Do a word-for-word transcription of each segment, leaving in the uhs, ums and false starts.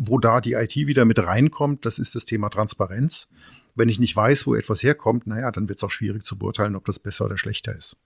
wo da die I T wieder mit reinkommt, das ist das Thema Transparenz. Wenn ich nicht weiß, wo etwas herkommt, naja, dann wird es auch schwierig zu beurteilen, ob das besser oder schlechter ist.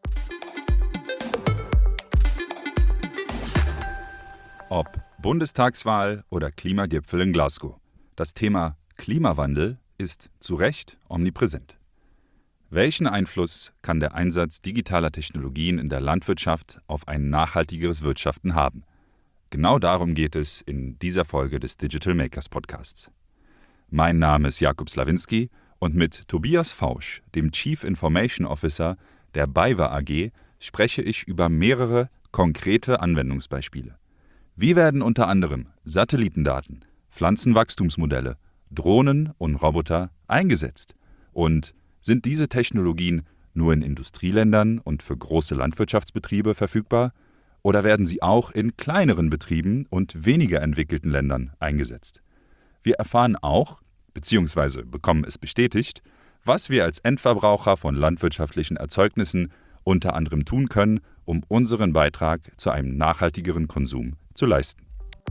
Ob Bundestagswahl oder Klimagipfel in Glasgow. Das Thema Klimawandel ist zu Recht omnipräsent. Welchen Einfluss kann der Einsatz digitaler Technologien in der Landwirtschaft auf ein nachhaltigeres Wirtschaften haben? Genau darum geht es in dieser Folge des Digital Makers Podcasts. Mein Name ist Jakub Slawinski und mit Tobias Fausch, dem Chief Information Officer der BayWa A G, spreche ich über mehrere konkrete Anwendungsbeispiele. Wie werden unter anderem Satellitendaten, Pflanzenwachstumsmodelle, Drohnen und Roboter eingesetzt? Und sind diese Technologien nur in Industrieländern und für große Landwirtschaftsbetriebe verfügbar? Oder werden sie auch in kleineren Betrieben und weniger entwickelten Ländern eingesetzt? Wir erfahren auch, beziehungsweise bekommen es bestätigt, was wir als Endverbraucher von landwirtschaftlichen Erzeugnissen unter anderem tun können, um unseren Beitrag zu einem nachhaltigeren Konsum zu leisten.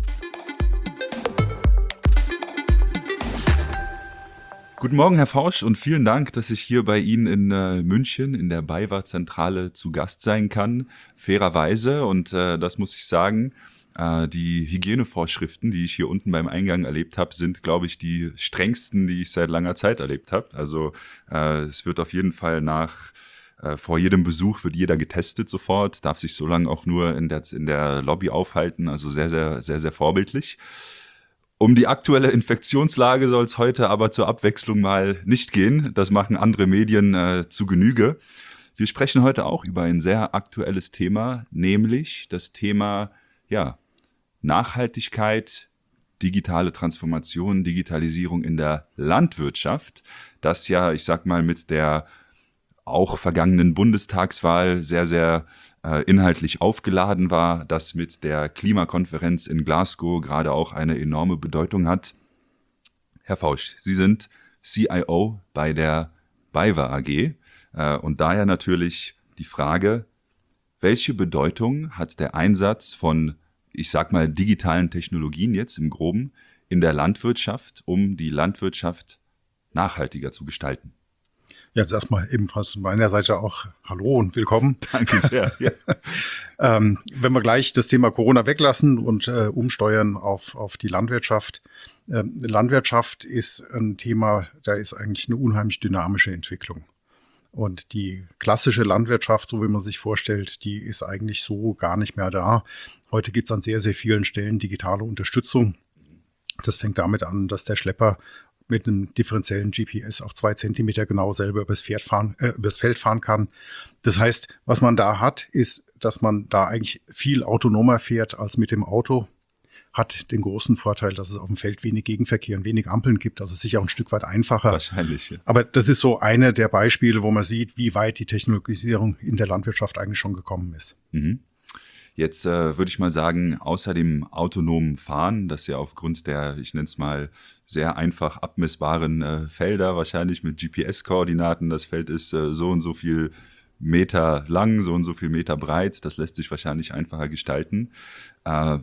Guten Morgen, Herr Fausch, und vielen Dank, dass ich hier bei Ihnen in äh, München in der BayWa-Zentrale zu Gast sein kann. Fairerweise, und äh, das muss ich sagen, äh, die Hygienevorschriften, die ich hier unten beim Eingang erlebt habe, sind, glaube ich, die strengsten, die ich seit langer Zeit erlebt habe. Also äh, es wird auf jeden Fall nach äh, vor jedem Besuch wird jeder getestet sofort, darf sich so lange auch nur in der, in der Lobby aufhalten. Also sehr, sehr, sehr, sehr vorbildlich. Um die aktuelle Infektionslage soll es heute aber zur Abwechslung mal nicht gehen. Das machen andere Medien äh, zu Genüge. Wir sprechen heute auch über ein sehr aktuelles Thema, nämlich das Thema ja, Nachhaltigkeit, digitale Transformation, Digitalisierung in der Landwirtschaft, das ja, ich sag mal, mit der auch vergangenen Bundestagswahl sehr, sehr äh, inhaltlich aufgeladen war, das mit der Klimakonferenz in Glasgow gerade auch eine enorme Bedeutung hat. Herr Fausch, Sie sind C I O bei der BayWa A G äh, und daher natürlich die Frage, welche Bedeutung hat der Einsatz von, ich sag mal, digitalen Technologien jetzt im Groben in der Landwirtschaft, um die Landwirtschaft nachhaltiger zu gestalten? Ja, jetzt erstmal ebenfalls von meiner Seite auch Hallo und willkommen. Danke sehr. Ja. ähm, wenn wir gleich das Thema Corona weglassen und äh, umsteuern auf, auf die Landwirtschaft. Ähm, Landwirtschaft ist ein Thema, da ist eigentlich eine unheimlich dynamische Entwicklung. Und die klassische Landwirtschaft, so wie man sich vorstellt, die ist eigentlich so gar nicht mehr da. Heute gibt es an sehr, sehr vielen Stellen digitale Unterstützung. Das fängt damit an, dass der Schlepper mit einem differenziellen G P S auf zwei Zentimeter genau selber übers, Pferd fahren, äh, übers Feld fahren kann. Das heißt, was man da hat, ist, dass man da eigentlich viel autonomer fährt als mit dem Auto. Hat den großen Vorteil, dass es auf dem Feld wenig Gegenverkehr und wenig Ampeln gibt. Also sicher auch ein Stück weit einfacher. Wahrscheinlich, ja. Aber das ist so eine der Beispiele, wo man sieht, wie weit die Technologisierung in der Landwirtschaft eigentlich schon gekommen ist. Mhm. Jetzt äh, würde ich mal sagen, außer dem autonomen Fahren, das ja aufgrund der, ich nenne es mal, sehr einfach abmessbaren äh, Felder, wahrscheinlich mit G P S-Koordinaten, das Feld ist äh, so und so viel Meter lang, so und so viel Meter breit, das lässt sich wahrscheinlich einfacher gestalten. Äh,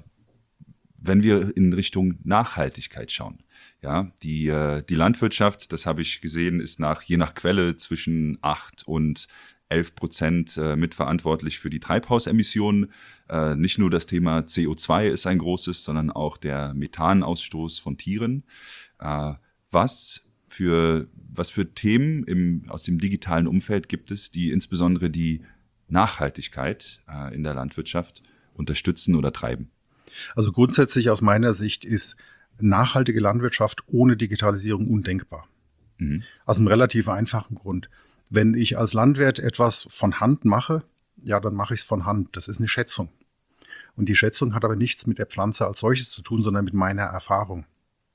wenn wir in Richtung Nachhaltigkeit schauen, ja, die, äh, die Landwirtschaft, das habe ich gesehen, ist nach, je nach Quelle zwischen acht und elf Prozent äh, mitverantwortlich für die Treibhausemissionen. Äh, nicht nur das Thema C O zwei ist ein großes, sondern auch der Methanausstoß von Tieren. Äh, was für, was für Themen im, aus dem digitalen Umfeld gibt es, die insbesondere die Nachhaltigkeit äh, in der Landwirtschaft unterstützen oder treiben? Also grundsätzlich aus meiner Sicht ist nachhaltige Landwirtschaft ohne Digitalisierung undenkbar. Mhm. Aus einem relativ einfachen Grund. Wenn ich als Landwirt etwas von Hand mache, ja, dann mache ich es von Hand. Das ist eine Schätzung. Und die Schätzung hat aber nichts mit der Pflanze als solches zu tun, sondern mit meiner Erfahrung.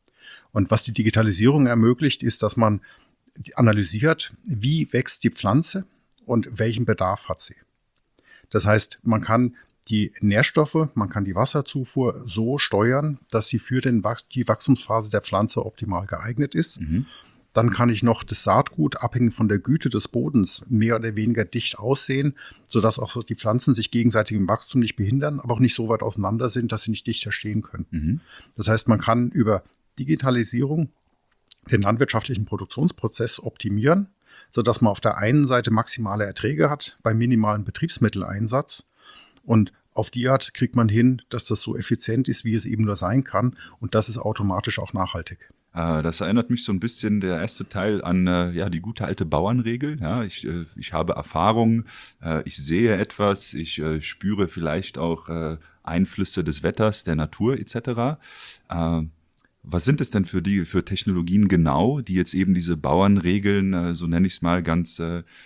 Und was die Digitalisierung ermöglicht, ist, dass man analysiert, wie wächst die Pflanze und welchen Bedarf hat sie. Das heißt, man kann die Nährstoffe, man kann die Wasserzufuhr so steuern, dass sie für den Wach- die Wachstumsphase der Pflanze optimal geeignet ist. Mhm. Dann kann ich noch das Saatgut, abhängig von der Güte des Bodens, mehr oder weniger dicht aussehen, sodass auch so die Pflanzen sich gegenseitig im Wachstum nicht behindern, aber auch nicht so weit auseinander sind, dass sie nicht dichter stehen können. Mhm. Das heißt, man kann über Digitalisierung den landwirtschaftlichen Produktionsprozess optimieren, sodass man auf der einen Seite maximale Erträge hat bei minimalem Betriebsmitteleinsatz und auf die Art kriegt man hin, dass das so effizient ist, wie es eben nur sein kann und das ist automatisch auch nachhaltig. Das erinnert mich so ein bisschen, der erste Teil, an ja, die gute alte Bauernregel. Ja, ich, ich habe Erfahrung, ich sehe etwas, ich spüre vielleicht auch Einflüsse des Wetters, der Natur et cetera. Was sind es denn für die für Technologien genau, die jetzt eben diese Bauernregeln, so nenne ich es mal ganz,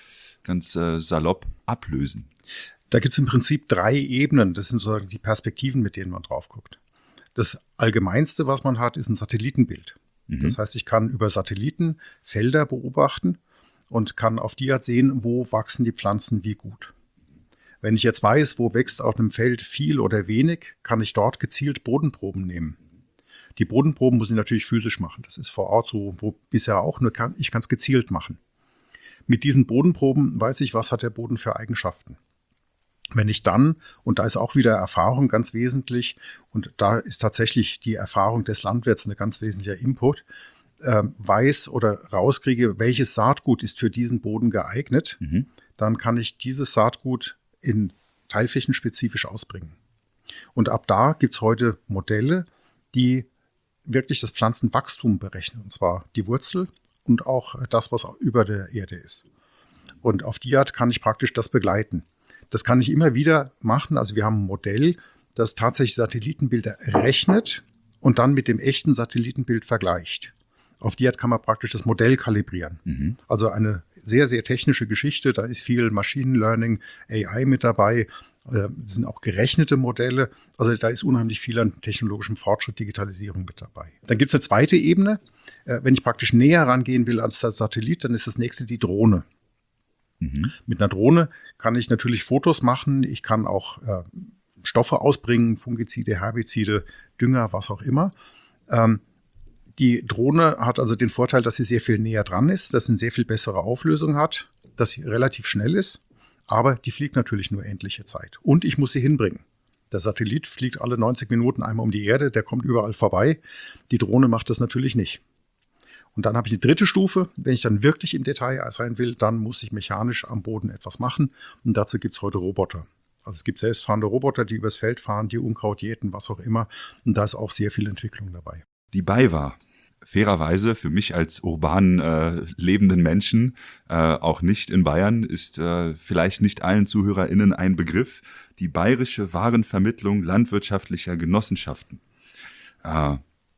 ganz salopp, ablösen? Da gibt es im Prinzip drei Ebenen. Das sind sozusagen die Perspektiven, mit denen man drauf guckt. Das Allgemeinste, was man hat, ist ein Satellitenbild. Mhm. Das heißt, ich kann über Satelliten Felder beobachten und kann auf die Art sehen, wo wachsen die Pflanzen wie gut. Wenn ich jetzt weiß, wo wächst auf einem Feld viel oder wenig, kann ich dort gezielt Bodenproben nehmen. Die Bodenproben muss ich natürlich physisch machen. Das ist vor Ort so, wo bisher auch, nur kann, ich kann es gezielt machen. Mit diesen Bodenproben weiß ich, was hat der Boden für Eigenschaften. Wenn ich dann, und da ist auch wieder Erfahrung ganz wesentlich, und da ist tatsächlich die Erfahrung des Landwirts ein ganz wesentlicher Input, äh, weiß oder rauskriege, welches Saatgut ist für diesen Boden geeignet, mhm. dann kann ich dieses Saatgut in Teilflächen spezifisch ausbringen. Und ab da gibt es heute Modelle, die wirklich das Pflanzenwachstum berechnen, und zwar die Wurzel und auch das, was über der Erde ist. Und auf die Art kann ich praktisch das begleiten. Das kann ich immer wieder machen. Also wir haben ein Modell, das tatsächlich Satellitenbilder rechnet und dann mit dem echten Satellitenbild vergleicht. Auf die Art kann man praktisch das Modell kalibrieren. Mhm. Also eine sehr, sehr technische Geschichte. Da ist viel Machine Learning, A I mit dabei. Das sind auch gerechnete Modelle. Also da ist unheimlich viel an technologischem Fortschritt, Digitalisierung mit dabei. Dann gibt es eine zweite Ebene. Wenn ich praktisch näher rangehen will als der Satellit, dann ist das nächste die Drohne. Mhm. Mit einer Drohne kann ich natürlich Fotos machen. Ich kann auch äh, Stoffe ausbringen, Fungizide, Herbizide, Dünger, was auch immer. Ähm, die Drohne hat also den Vorteil, dass sie sehr viel näher dran ist, dass sie eine sehr viel bessere Auflösung hat, dass sie relativ schnell ist. Aber die fliegt natürlich nur endliche Zeit. Und ich muss sie hinbringen. Der Satellit fliegt alle neunzig Minuten einmal um die Erde, der kommt überall vorbei. Die Drohne macht das natürlich nicht. Und dann habe ich eine dritte Stufe. Wenn ich dann wirklich im Detail sein will, dann muss ich mechanisch am Boden etwas machen. Und dazu gibt es heute Roboter. Also es gibt selbstfahrende Roboter, die übers Feld fahren, die Unkraut jäten, was auch immer. Und da ist auch sehr viel Entwicklung dabei. Die BayWa, fairerweise für mich als urban äh, lebenden Menschen, äh, auch nicht in Bayern, ist äh, vielleicht nicht allen ZuhörerInnen ein Begriff. Die Bayerische Warenvermittlung landwirtschaftlicher Genossenschaften. Äh,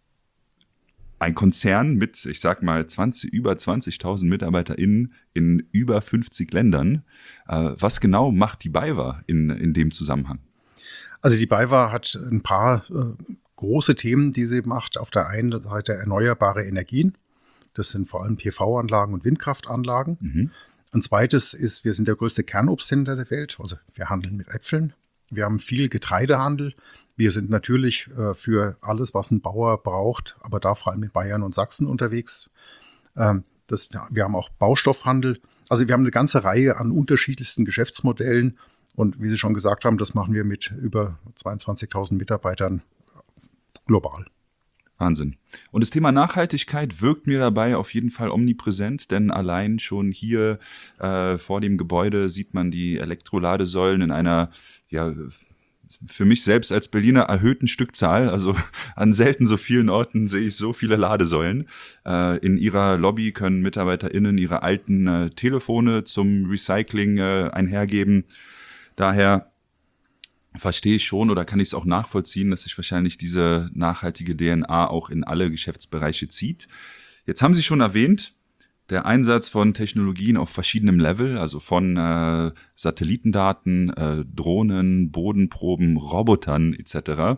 Ein Konzern mit, ich sag mal, zwanzig, über zwanzigtausend MitarbeiterInnen in über fünfzig Ländern. Äh, was genau macht die BayWa in, in dem Zusammenhang? Also die BayWa hat ein paar äh, große Themen, die sie macht. Auf der einen Seite erneuerbare Energien. Das sind vor allem P V-Anlagen und Windkraftanlagen. Mhm. Ein zweites ist, wir sind der größte Kernobsthändler der Welt. Also wir handeln mit Äpfeln. Wir haben viel Getreidehandel. Wir sind natürlich äh, für alles, was ein Bauer braucht, aber da vor allem in Bayern und Sachsen unterwegs. Ähm, das, ja, wir haben auch Baustoffhandel. Also wir haben eine ganze Reihe an unterschiedlichsten Geschäftsmodellen. Und wie Sie schon gesagt haben, das machen wir mit über zweiundzwanzigtausend Mitarbeitern global. Wahnsinn. Und das Thema Nachhaltigkeit wirkt mir dabei auf jeden Fall omnipräsent, denn allein schon hier äh, vor dem Gebäude sieht man die Elektroladesäulen in einer, ja, für mich selbst als Berliner erhöhten Stückzahl. Also an selten so vielen Orten sehe ich so viele Ladesäulen. Äh, in ihrer Lobby können MitarbeiterInnen ihre alten äh, Telefone zum Recycling äh, einhergeben. Daher verstehe ich schon oder kann ich es auch nachvollziehen, dass sich wahrscheinlich diese nachhaltige D N A auch in alle Geschäftsbereiche zieht. Jetzt haben Sie schon erwähnt, der Einsatz von Technologien auf verschiedenem Level, also von äh, Satellitendaten, äh, Drohnen, Bodenproben, Robotern et cetera.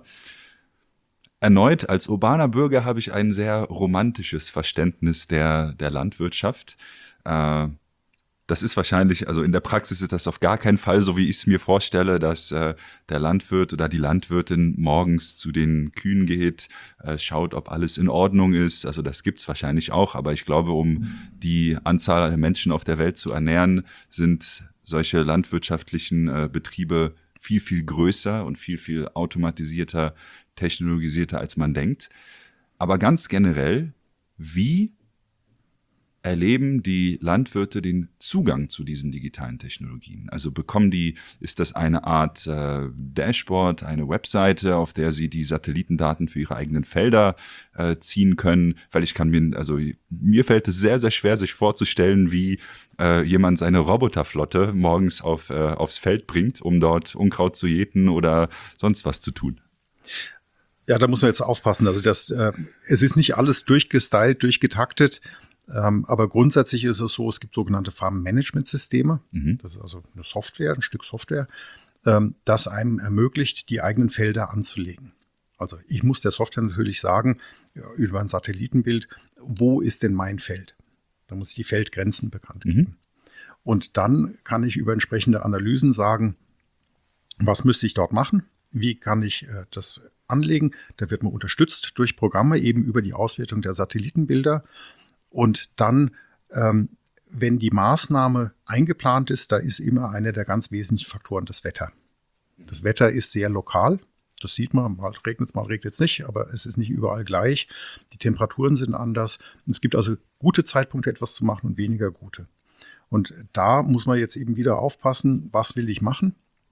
Erneut, als urbaner Bürger habe ich ein sehr romantisches Verständnis der, der Landwirtschaft. Äh, das ist wahrscheinlich, also in der Praxis ist das auf gar keinen Fall so, wie ich es mir vorstelle, dass äh, der Landwirt oder die Landwirtin morgens zu den Kühen geht, äh, schaut, ob alles in Ordnung ist. Also das gibt's wahrscheinlich auch, aber ich glaube, um die Anzahl der Menschen auf der Welt zu ernähren, sind solche landwirtschaftlichen äh, Betriebe viel, viel größer und viel, viel automatisierter, technologisierter, als man denkt. Aber ganz generell, wie erleben die Landwirte den Zugang zu diesen digitalen Technologien? Also bekommen die, ist das eine Art äh, Dashboard, eine Webseite, auf der sie die Satellitendaten für ihre eigenen Felder äh, ziehen können? Weil ich kann mir, also mir fällt es sehr, sehr schwer, sich vorzustellen, wie äh, jemand seine Roboterflotte morgens auf, äh, aufs Feld bringt, um dort Unkraut zu jäten oder sonst was zu tun. Ja, da muss man jetzt aufpassen. Also das, äh, es ist nicht alles durchgestylt, durchgetaktet. Ähm, aber grundsätzlich ist es so, es gibt sogenannte Farm-Management-Systeme. Mhm. Das ist also eine Software, ein Stück Software, ähm, das einem ermöglicht, die eigenen Felder anzulegen. Also ich muss der Software natürlich sagen, ja, über ein Satellitenbild, wo ist denn mein Feld? Da muss ich die Feldgrenzen bekannt geben. Mhm. Und dann kann ich über entsprechende Analysen sagen, was müsste ich dort machen? Wie kann ich äh, das anlegen? Da wird man unterstützt durch Programme, eben über die Auswertung der Satellitenbilder. Und dann, ähm, wenn die Maßnahme eingeplant ist, da ist immer einer der ganz wesentlichen Faktoren das Wetter. Das Wetter ist sehr lokal. Das sieht man, mal regnet es, mal regnet es nicht, aber es ist nicht überall gleich. Die Temperaturen sind anders. Es gibt also gute Zeitpunkte, etwas zu machen und weniger gute. Und da muss man jetzt eben wieder aufpassen, was will ich machen?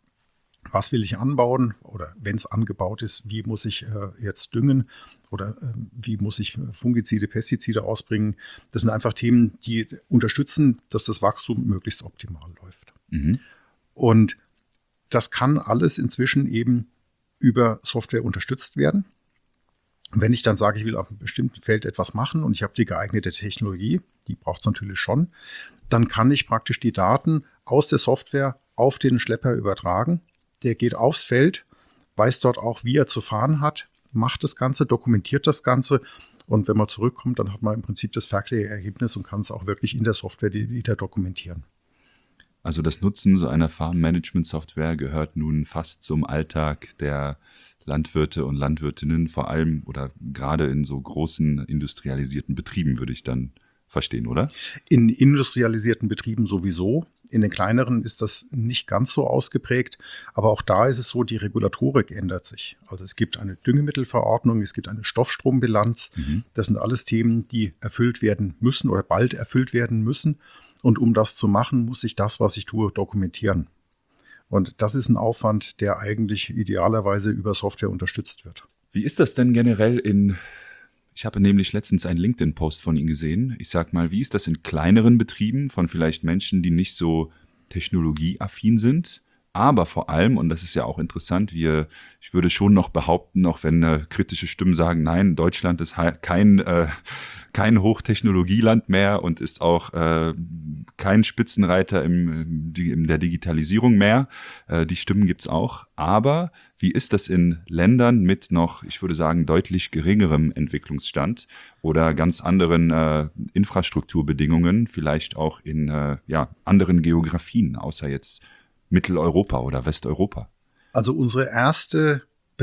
Was will ich anbauen oder wenn es angebaut ist, wie muss ich äh, jetzt düngen oder äh, wie muss ich Fungizide, Pestizide ausbringen? Das sind einfach Themen, die unterstützen, dass das Wachstum möglichst optimal läuft. Mhm. Und das kann alles inzwischen eben über Software unterstützt werden. Wenn ich dann sage, ich will auf einem bestimmten Feld etwas machen und ich habe die geeignete Technologie, die braucht es natürlich schon, dann kann ich praktisch die Daten aus der Software auf den Schlepper übertragen. Der geht aufs Feld, weiß dort auch, wie er zu fahren hat, macht das Ganze, dokumentiert das Ganze. Und wenn man zurückkommt, dann hat man im Prinzip das fertige Ergebnis und kann es auch wirklich in der Software wieder dokumentieren. Also das Nutzen so einer Farm-Management-Software gehört nun fast zum Alltag der Landwirte und Landwirtinnen, vor allem oder gerade in so großen industrialisierten Betrieben, würde ich dann verstehen, oder? In industrialisierten Betrieben sowieso. In den kleineren ist das nicht ganz so ausgeprägt, aber auch da ist es so, die Regulatorik ändert sich. Also es gibt eine Düngemittelverordnung, es gibt eine Stoffstrombilanz. Mhm. Das sind alles Themen, die erfüllt werden müssen oder bald erfüllt werden müssen. Und um das zu machen, muss ich das, was ich tue, dokumentieren. Und das ist ein Aufwand, der eigentlich idealerweise über Software unterstützt wird. Wie ist das denn generell in... Ich habe nämlich letztens einen LinkedIn-Post von Ihnen gesehen. Ich sag mal, wie ist das in kleineren Betrieben von vielleicht Menschen, die nicht so technologieaffin sind? Aber vor allem, und das ist ja auch interessant, wir, ich würde schon noch behaupten, auch wenn äh, kritische Stimmen sagen, nein, Deutschland ist ha- kein, äh, kein Hochtechnologieland mehr und ist auch äh, kein Spitzenreiter im, in der Digitalisierung mehr. Äh, die Stimmen gibt's auch. Aber wie ist das in Ländern mit noch, ich würde sagen, deutlich geringerem Entwicklungsstand oder ganz anderen äh, Infrastrukturbedingungen, vielleicht auch in äh, ja, anderen Geografien, außer jetzt Mitteleuropa oder Westeuropa? Also unsere erste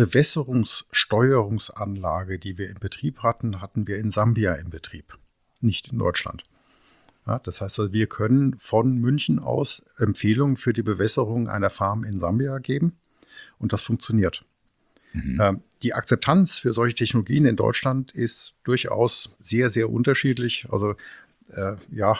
Bewässerungssteuerungsanlage, die wir in Betrieb hatten, hatten wir in Sambia in Betrieb, nicht in Deutschland. Ja, das heißt, also wir können von München aus Empfehlungen für die Bewässerung einer Farm in Sambia geben und das funktioniert. Mhm. Ähm, die Akzeptanz für solche Technologien in Deutschland ist durchaus sehr, sehr unterschiedlich. Also äh, ja,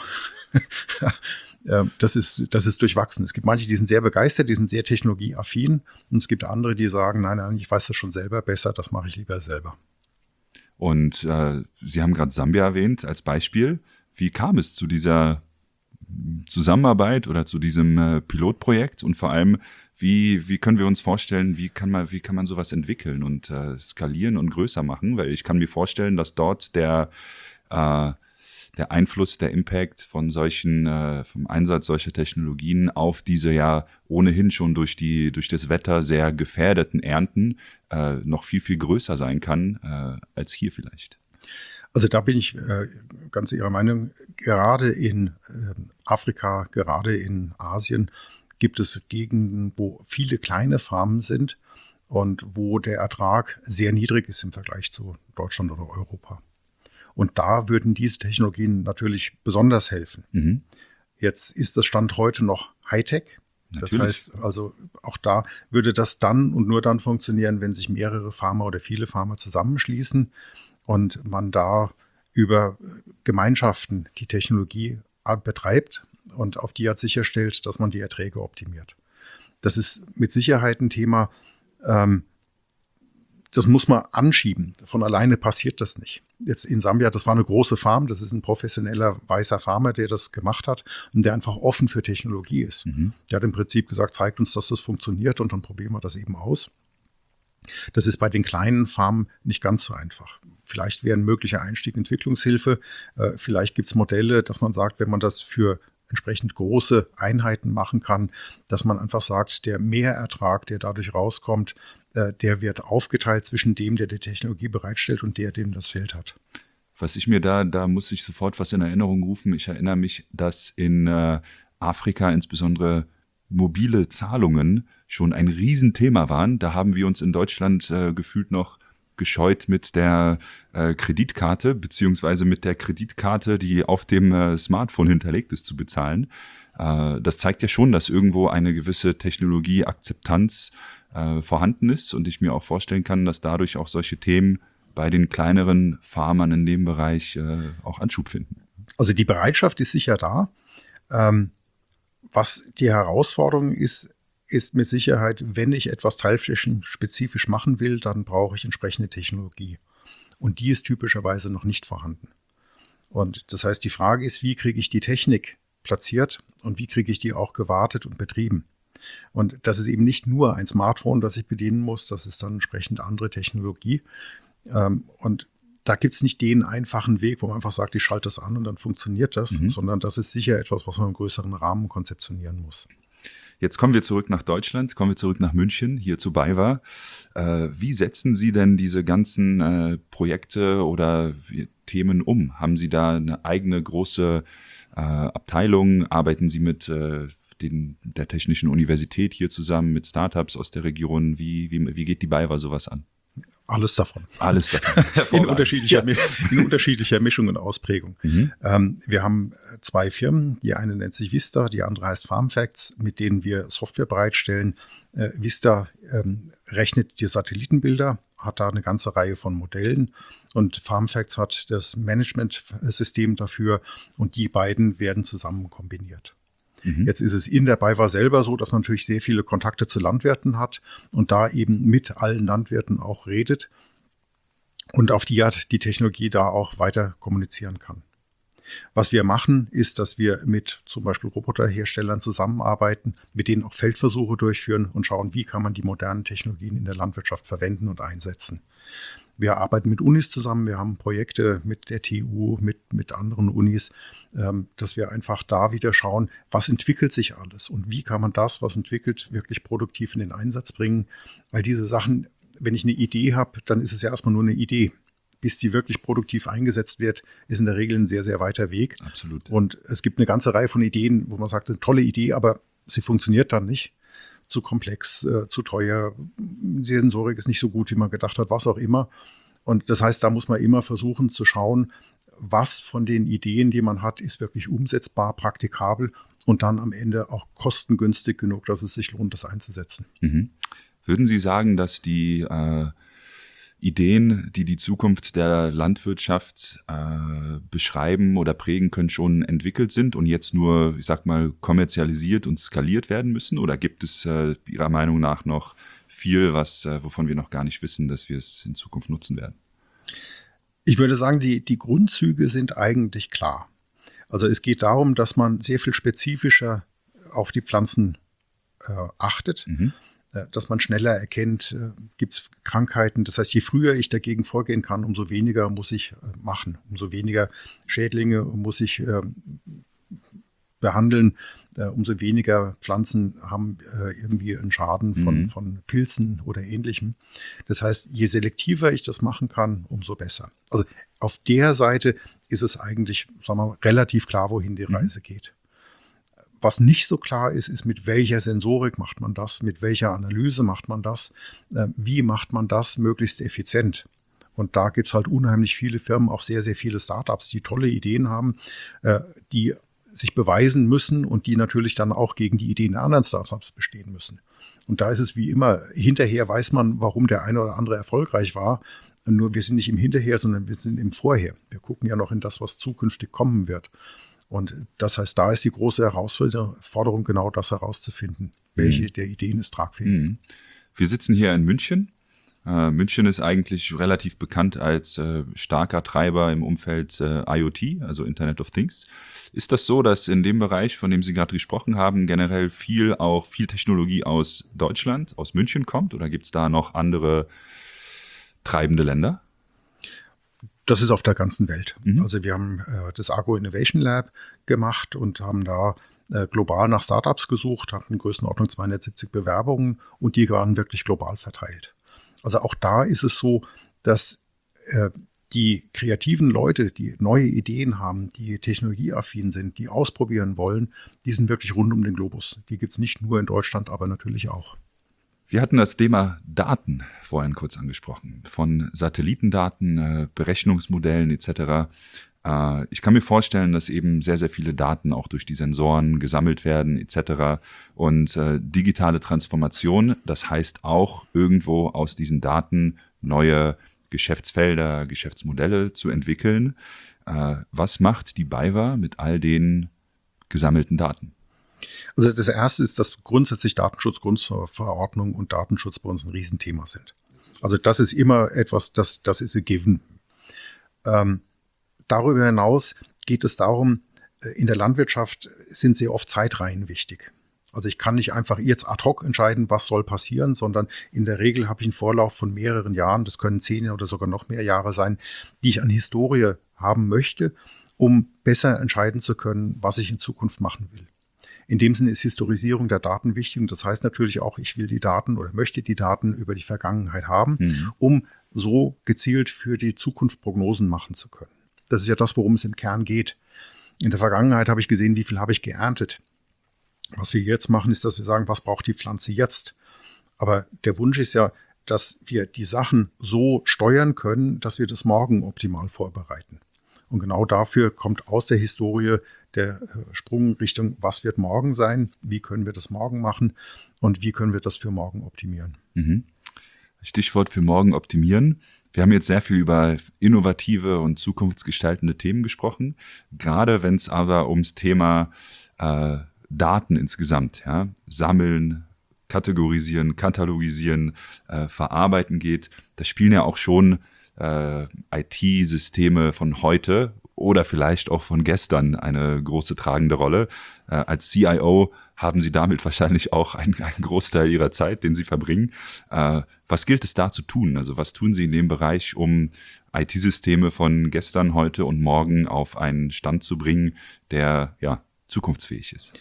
Das ist, das ist durchwachsen. Es gibt manche, die sind sehr begeistert, die sind sehr technologieaffin. Und es gibt andere, die sagen, nein, nein, ich weiß das schon selber besser, das mache ich lieber selber. Und äh, Sie haben gerade Sambia erwähnt als Beispiel. Wie kam es zu dieser Zusammenarbeit oder zu diesem äh, Pilotprojekt? Und vor allem, wie, wie können wir uns vorstellen, wie kann man, wie kann man sowas entwickeln und äh, skalieren und größer machen? Weil ich kann mir vorstellen, dass dort der äh, der Einfluss, der Impact von solchen, äh, vom Einsatz solcher Technologien auf diese ja ohnehin schon durch die, durch das Wetter sehr gefährdeten Ernten äh, noch viel, viel größer sein kann, äh, als hier vielleicht. Also da bin ich äh, ganz Ihrer Meinung. Gerade in äh, Afrika, gerade in Asien gibt es Gegenden, wo viele kleine Farmen sind und wo der Ertrag sehr niedrig ist im Vergleich zu Deutschland oder Europa. Und da würden diese Technologien natürlich besonders helfen. Mhm. Jetzt ist das Stand heute noch Hightech. Das Natürlich. heißt, also auch da würde das dann und nur dann funktionieren, wenn sich mehrere Farmer oder viele Farmer zusammenschließen und man da über Gemeinschaften die Technologie betreibt und auf die Art sicherstellt, dass man die Erträge optimiert. Das ist mit Sicherheit ein Thema, ähm, das muss man anschieben. Von alleine passiert das nicht. Jetzt in Sambia, das war eine große Farm, das ist ein professioneller weißer Farmer, der das gemacht hat und der einfach offen für Technologie ist. Mhm. Der hat im Prinzip gesagt, zeigt uns, dass das funktioniert und dann probieren wir das eben aus. Das ist bei den kleinen Farmen nicht ganz so einfach. Vielleicht wäre ein möglicher Einstieg Entwicklungshilfe. Äh, vielleicht gibt es Modelle, dass man sagt, wenn man das für entsprechend große Einheiten machen kann, dass man einfach sagt, der Mehrertrag, der dadurch rauskommt, äh, der wird aufgeteilt zwischen dem, der die Technologie bereitstellt und der, dem das Feld hat. Was ich mir da, da muss ich sofort was in Erinnerung rufen. Ich erinnere mich, dass in äh, Afrika insbesondere mobile Zahlungen schon ein Riesenthema waren. Da haben wir uns in Deutschland äh, gefühlt noch gescheut mit der äh, Kreditkarte, beziehungsweise mit der Kreditkarte, die auf dem äh, Smartphone hinterlegt ist, zu bezahlen. Äh, das zeigt ja schon, dass irgendwo eine gewisse Technologieakzeptanz äh, vorhanden ist und ich mir auch vorstellen kann, dass dadurch auch solche Themen bei den kleineren Farmern in dem Bereich äh, auch Anschub finden. Also die Bereitschaft ist sicher da. Ähm, was die Herausforderung ist, ist mit Sicherheit, wenn ich etwas teilflächenspezifisch machen will, dann brauche ich entsprechende Technologie. Und die ist typischerweise noch nicht vorhanden. Und das heißt, die Frage ist, wie kriege ich die Technik platziert und wie kriege ich die auch gewartet und betrieben? Und das ist eben nicht nur ein Smartphone, das ich bedienen muss, das ist dann entsprechend andere Technologie. Und da gibt es nicht den einfachen Weg, wo man einfach sagt, ich schalte das an und dann funktioniert das, mhm. sondern das ist sicher etwas, was man im größeren Rahmen konzeptionieren muss. Jetzt kommen wir zurück nach Deutschland, kommen wir zurück nach München, hier zu BayWa. Äh, wie setzen Sie denn diese ganzen äh, Projekte oder Themen um? Haben Sie da eine eigene große äh, Abteilung? Arbeiten Sie mit äh, den, der Technischen Universität hier zusammen, mit Startups aus der Region? Wie, wie, wie geht die BayWa sowas an? Alles davon. Alles davon. In unterschiedlicher, ja. in unterschiedlicher Mischung und Ausprägung. Mhm. Ähm, wir haben zwei Firmen. Die eine nennt sich Vista, die andere heißt FarmFacts, mit denen wir Software bereitstellen. Äh, Vista ähm, rechnet die Satellitenbilder, hat da eine ganze Reihe von Modellen und FarmFacts hat das Managementsystem dafür und die beiden werden zusammen kombiniert. Mhm. Jetzt ist es in der BayWa selber so, dass man natürlich sehr viele Kontakte zu Landwirten hat und da eben mit allen Landwirten auch redet und auf die Art die Technologie da auch weiter kommunizieren kann. Was wir machen, ist, dass wir mit zum Beispiel Roboterherstellern zusammenarbeiten, mit denen auch Feldversuche durchführen und schauen, wie kann man die modernen Technologien in der Landwirtschaft verwenden und einsetzen. Wir arbeiten mit Unis zusammen, wir haben Projekte mit der T U, mit, mit anderen Unis, ähm, dass wir einfach da wieder schauen, was entwickelt sich alles und wie kann man das, was entwickelt, wirklich produktiv in den Einsatz bringen. Weil diese Sachen, wenn ich eine Idee habe, dann ist es ja erstmal nur eine Idee. Bis die wirklich produktiv eingesetzt wird, ist in der Regel ein sehr, sehr weiter Weg. Absolut. Und es gibt eine ganze Reihe von Ideen, wo man sagt, eine tolle Idee, aber sie funktioniert dann nicht. Zu komplex, äh, zu teuer, die Sensorik ist nicht so gut, wie man gedacht hat, was auch immer. Und das heißt, da muss man immer versuchen zu schauen, was von den Ideen, die man hat, ist wirklich umsetzbar, praktikabel und dann am Ende auch kostengünstig genug, dass es sich lohnt, das einzusetzen. Mhm. Würden Sie sagen, dass die äh, Ideen, die die Zukunft der Landwirtschaft äh, beschreiben oder prägen können, schon entwickelt sind und jetzt nur, ich sag mal, kommerzialisiert und skaliert werden müssen? Oder gibt es äh, Ihrer Meinung nach noch viel, was, äh, wovon wir noch gar nicht wissen, dass wir es in Zukunft nutzen werden? Ich würde sagen, die, die Grundzüge sind eigentlich klar. Also es geht darum, dass man sehr viel spezifischer auf die Pflanzen äh, achtet. Mhm. Dass man schneller erkennt, äh, gibt es Krankheiten. Das heißt, je früher ich dagegen vorgehen kann, umso weniger muss ich äh, machen. Umso weniger Schädlinge muss ich äh, behandeln. äh, umso weniger Pflanzen haben äh, irgendwie einen Schaden von, Mhm. von Pilzen oder Ähnlichem. Das heißt, je selektiver ich das machen kann, umso besser. Also auf der Seite ist es eigentlich, sagen wir mal, relativ klar, wohin die Mhm. Reise geht. Was nicht so klar ist, ist, mit welcher Sensorik macht man das, mit welcher Analyse macht man das, äh, wie macht man das möglichst effizient. Und da gibt es halt unheimlich viele Firmen, auch sehr, sehr viele Startups, die tolle Ideen haben, äh, die sich beweisen müssen und die natürlich dann auch gegen die Ideen der anderen Startups bestehen müssen. Und da ist es wie immer, hinterher weiß man, warum der eine oder andere erfolgreich war. Nur wir sind nicht im Hinterher, sondern wir sind im Vorher. Wir gucken ja noch in das, was zukünftig kommen wird. Und das heißt, da ist die große Herausforderung, genau das herauszufinden. Welche der Ideen ist tragfähig? Mhm. Wir sitzen hier in München. Äh, München ist eigentlich relativ bekannt als äh, starker Treiber im Umfeld äh, IoT, also Internet of Things. Ist das so, dass in dem Bereich, von dem Sie gerade gesprochen haben, generell viel auch viel Technologie aus Deutschland, aus München kommt? Oder gibt es da noch andere treibende Länder? Das ist auf der ganzen Welt. Mhm. Also wir haben äh, das Argo Innovation Lab gemacht und haben da äh, global nach Startups gesucht, hatten in Größenordnung zweihundertsiebzig Bewerbungen und die waren wirklich global verteilt. Also auch da ist es so, dass äh, die kreativen Leute, die neue Ideen haben, die technologieaffin sind, die ausprobieren wollen, die sind wirklich rund um den Globus. Die gibt es nicht nur in Deutschland, aber natürlich auch. Wir hatten das Thema Daten vorhin kurz angesprochen, von Satellitendaten, äh, Berechnungsmodellen et cetera. Äh, ich kann mir vorstellen, dass eben sehr, sehr viele Daten auch durch die Sensoren gesammelt werden et cetera. Und äh, digitale Transformation, das heißt auch irgendwo aus diesen Daten neue Geschäftsfelder, Geschäftsmodelle zu entwickeln. Äh, was macht die BayWa mit all den gesammelten Daten? Also das erste ist, dass grundsätzlich Datenschutzgrundverordnung und Datenschutz bei uns ein Riesenthema sind. Also das ist immer etwas, das, das ist a given. Ähm, darüber hinaus geht es darum, in der Landwirtschaft sind sehr oft Zeitreihen wichtig. Also ich kann nicht einfach jetzt ad hoc entscheiden, was soll passieren, sondern in der Regel habe ich einen Vorlauf von mehreren Jahren, das können zehn oder sogar noch mehr Jahre sein, die ich an Historie haben möchte, um besser entscheiden zu können, was ich in Zukunft machen will. In dem Sinne ist Historisierung der Daten wichtig und das heißt natürlich auch, ich will die Daten oder möchte die Daten über die Vergangenheit haben, mhm. um so gezielt für die Zukunft Prognosen machen zu können. Das ist ja das, worum es im Kern geht. In der Vergangenheit habe ich gesehen, wie viel habe ich geerntet. Was wir jetzt machen, ist, dass wir sagen, was braucht die Pflanze jetzt? Aber der Wunsch ist ja, dass wir die Sachen so steuern können, dass wir das morgen optimal vorbereiten. Und genau dafür kommt aus der Historie der Sprung Richtung, was wird morgen sein, wie können wir das morgen machen und wie können wir das für morgen optimieren. Mhm. Stichwort für morgen optimieren. Wir haben jetzt sehr viel über innovative und zukunftsgestaltende Themen gesprochen, gerade wenn es aber ums Thema äh, Daten insgesamt, ja, sammeln, kategorisieren, katalogisieren, äh, verarbeiten geht. Da spielen ja auch schon äh, I T-Systeme von heute oder vielleicht auch von gestern eine große tragende Rolle. Äh, als C I O haben Sie damit wahrscheinlich auch einen, einen Großteil Ihrer Zeit, den Sie verbringen. Äh, was gilt es da zu tun? Also was tun Sie in dem Bereich, um I T-Systeme von gestern, heute und morgen auf einen Stand zu bringen, der ja zukunftsfähig ist?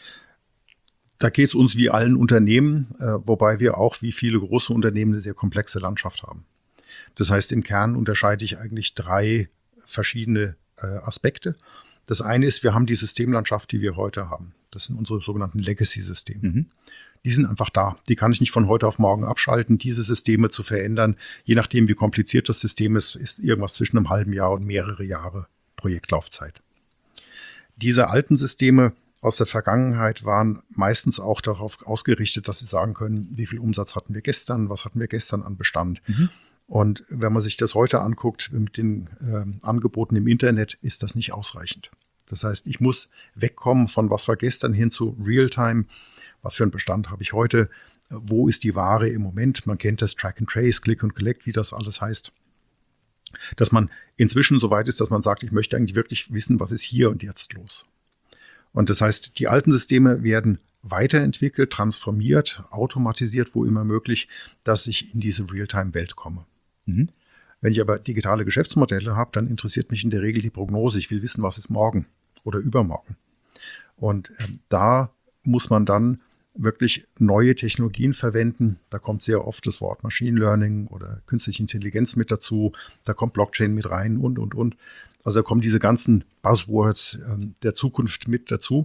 Da geht es uns wie allen Unternehmen, äh, wobei wir auch wie viele große Unternehmen eine sehr komplexe Landschaft haben. Das heißt, im Kern unterscheide ich eigentlich drei verschiedene äh, Aspekte. Das eine ist, wir haben die Systemlandschaft, die wir heute haben. Das sind unsere sogenannten Legacy-Systeme. Mhm. Die sind einfach da. Die kann ich nicht von heute auf morgen abschalten. Diese Systeme zu verändern, je nachdem, wie kompliziert das System ist, ist irgendwas zwischen einem halben Jahr und mehrere Jahre Projektlaufzeit. Diese alten Systeme aus der Vergangenheit waren meistens auch darauf ausgerichtet, dass sie sagen können, wie viel Umsatz hatten wir gestern, was hatten wir gestern an Bestand. Mhm. Und wenn man sich das heute anguckt mit den äh, Angeboten im Internet, ist das nicht ausreichend. Das heißt, ich muss wegkommen von was war gestern hin zu Realtime. Was für einen Bestand habe ich heute? Wo ist die Ware im Moment? Man kennt das Track and Trace, Click and Collect, wie das alles heißt. Dass man inzwischen so weit ist, dass man sagt, ich möchte eigentlich wirklich wissen, was ist hier und jetzt los. Und das heißt, die alten Systeme werden weiterentwickelt, transformiert, automatisiert, wo immer möglich, dass ich in diese Realtime-Welt komme. Mhm. Wenn ich aber digitale Geschäftsmodelle habe, dann interessiert mich in der Regel die Prognose. Ich will wissen, was ist morgen oder übermorgen. Und ähm, da muss man dann wirklich neue Technologien verwenden. Da kommt sehr oft das Wort Machine Learning oder künstliche Intelligenz mit dazu. Da kommt Blockchain mit rein und, und, und. Also da kommen diese ganzen Buzzwords ähm, der Zukunft mit dazu.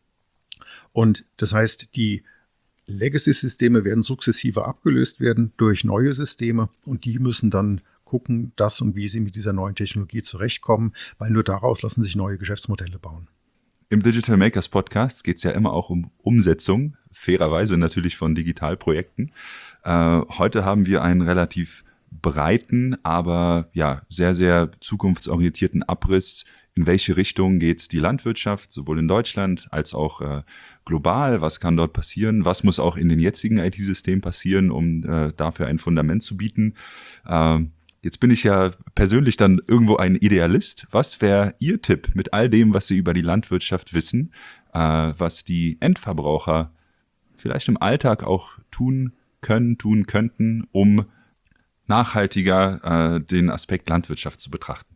Und das heißt, die Legacy-Systeme werden sukzessive abgelöst werden durch neue Systeme und die müssen dann gucken, dass und wie sie mit dieser neuen Technologie zurechtkommen, weil nur daraus lassen sich neue Geschäftsmodelle bauen. Im Digital Makers Podcast geht es ja immer auch um Umsetzung, fairerweise natürlich von Digitalprojekten. Äh, heute haben wir einen relativ breiten, aber ja sehr, sehr zukunftsorientierten Abriss. In welche Richtung geht die Landwirtschaft, sowohl in Deutschland als auch äh, global? Was kann dort passieren? Was muss auch in den jetzigen I T-Systemen passieren, um äh, dafür ein Fundament zu bieten? Äh, jetzt bin ich ja persönlich dann irgendwo ein Idealist. Was wäre Ihr Tipp mit all dem, was Sie über die Landwirtschaft wissen, äh, was die Endverbraucher vielleicht im Alltag auch tun können, tun könnten, um nachhaltiger äh, den Aspekt Landwirtschaft zu betrachten?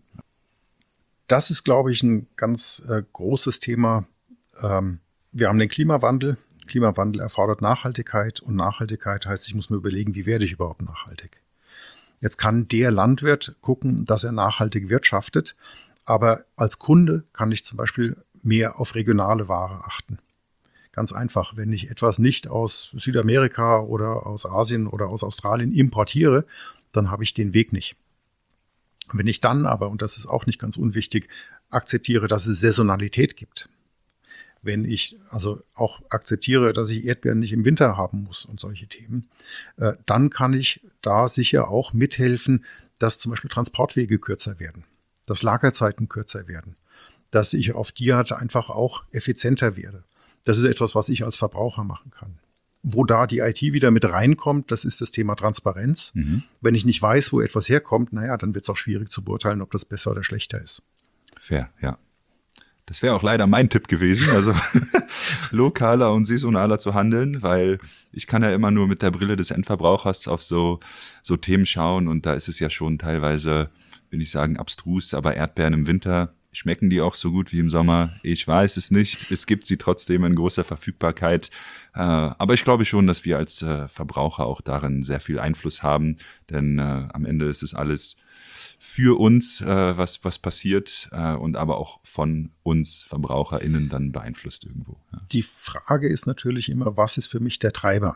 Das ist, glaube ich, ein ganz äh, großes Thema. Ähm, wir haben den Klimawandel. Klimawandel erfordert Nachhaltigkeit und Nachhaltigkeit heißt, ich muss mir überlegen, wie werde ich überhaupt nachhaltig? Jetzt kann der Landwirt gucken, dass er nachhaltig wirtschaftet, aber als Kunde kann ich zum Beispiel mehr auf regionale Ware achten. Ganz einfach, wenn ich etwas nicht aus Südamerika oder aus Asien oder aus Australien importiere, dann habe ich den Weg nicht. Wenn ich dann aber, und das ist auch nicht ganz unwichtig, akzeptiere, dass es Saisonalität gibt, wenn ich also auch akzeptiere, dass ich Erdbeeren nicht im Winter haben muss und solche Themen, äh, dann kann ich da sicher auch mithelfen, dass zum Beispiel Transportwege kürzer werden, dass Lagerzeiten kürzer werden, dass ich auf die Art einfach auch effizienter werde. Das ist etwas, was ich als Verbraucher machen kann. Wo da die I T wieder mit reinkommt, das ist das Thema Transparenz. Mhm. Wenn ich nicht weiß, wo etwas herkommt, naja, dann wird es auch schwierig zu beurteilen, ob das besser oder schlechter ist. Fair, ja. Das wäre auch leider mein Tipp gewesen, also lokaler und saisonaler zu handeln, weil ich kann ja immer nur mit der Brille des Endverbrauchers auf so, so Themen schauen und da ist es ja schon teilweise, will ich sagen, abstrus, aber Erdbeeren im Winter, schmecken die auch so gut wie im Sommer? Ich weiß es nicht. Es gibt sie trotzdem in großer Verfügbarkeit. Äh, aber ich glaube schon, dass wir als äh, Verbraucher auch darin sehr viel Einfluss haben. Denn äh, am Ende ist es alles für uns, äh, was, was passiert äh, und aber auch von uns VerbraucherInnen dann beeinflusst irgendwo. Ja. Die Frage ist natürlich immer, was ist für mich der Treiber?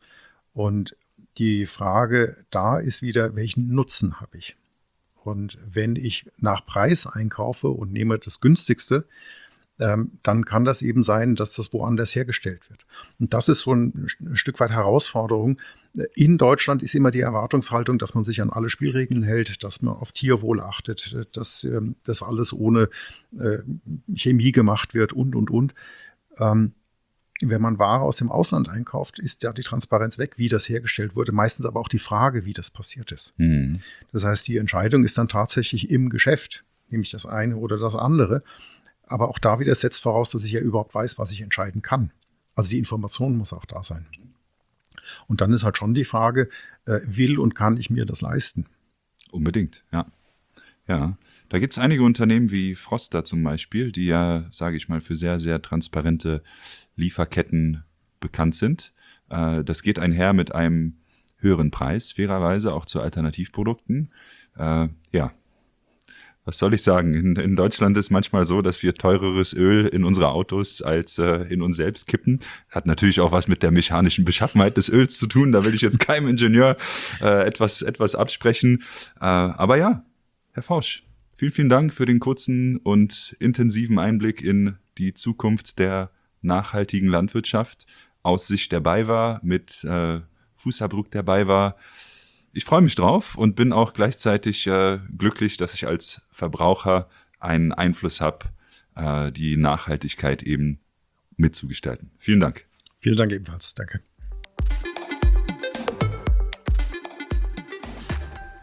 Und die Frage da ist wieder, welchen Nutzen habe ich? Und wenn ich nach Preis einkaufe und nehme das günstigste, ähm, dann kann das eben sein, dass das woanders hergestellt wird. Und das ist so ein, ein Stück weit Herausforderung. In Deutschland ist immer die Erwartungshaltung, dass man sich an alle Spielregeln hält, dass man auf Tierwohl achtet, dass ähm, das alles ohne äh, Chemie gemacht wird und, und, und. Ähm, Wenn man Ware aus dem Ausland einkauft, ist ja die Transparenz weg, wie das hergestellt wurde. Meistens aber auch die Frage, wie das passiert ist. Mhm. Das heißt, die Entscheidung ist dann tatsächlich im Geschäft, nämlich das eine oder das andere. Aber auch da wieder setzt voraus, dass ich ja überhaupt weiß, was ich entscheiden kann. Also die Information muss auch da sein. Und dann ist halt schon die Frage, äh, will und kann ich mir das leisten? Unbedingt, ja. Ja. Da gibt es einige Unternehmen wie Froster zum Beispiel, die ja, sage ich mal, für sehr, sehr transparente Lieferketten bekannt sind. Äh, das geht einher mit einem höheren Preis, fairerweise auch zu Alternativprodukten. Äh, ja, was soll ich sagen? In, in Deutschland ist manchmal so, dass wir teureres Öl in unsere Autos als äh, in uns selbst kippen. Hat natürlich auch was mit der mechanischen Beschaffenheit des Öls zu tun. Da will ich jetzt keinem Ingenieur äh, etwas, etwas absprechen. Äh, aber ja, Herr Fausch, vielen, vielen Dank für den kurzen und intensiven Einblick in die Zukunft der nachhaltigen Landwirtschaft aus Sicht der BayWa mit äh, Fußabdruck der BayWa. Ich freue mich drauf und bin auch gleichzeitig äh, glücklich, dass ich als Verbraucher einen Einfluss habe, äh, die Nachhaltigkeit eben mitzugestalten. Vielen Dank. Vielen Dank ebenfalls. Danke.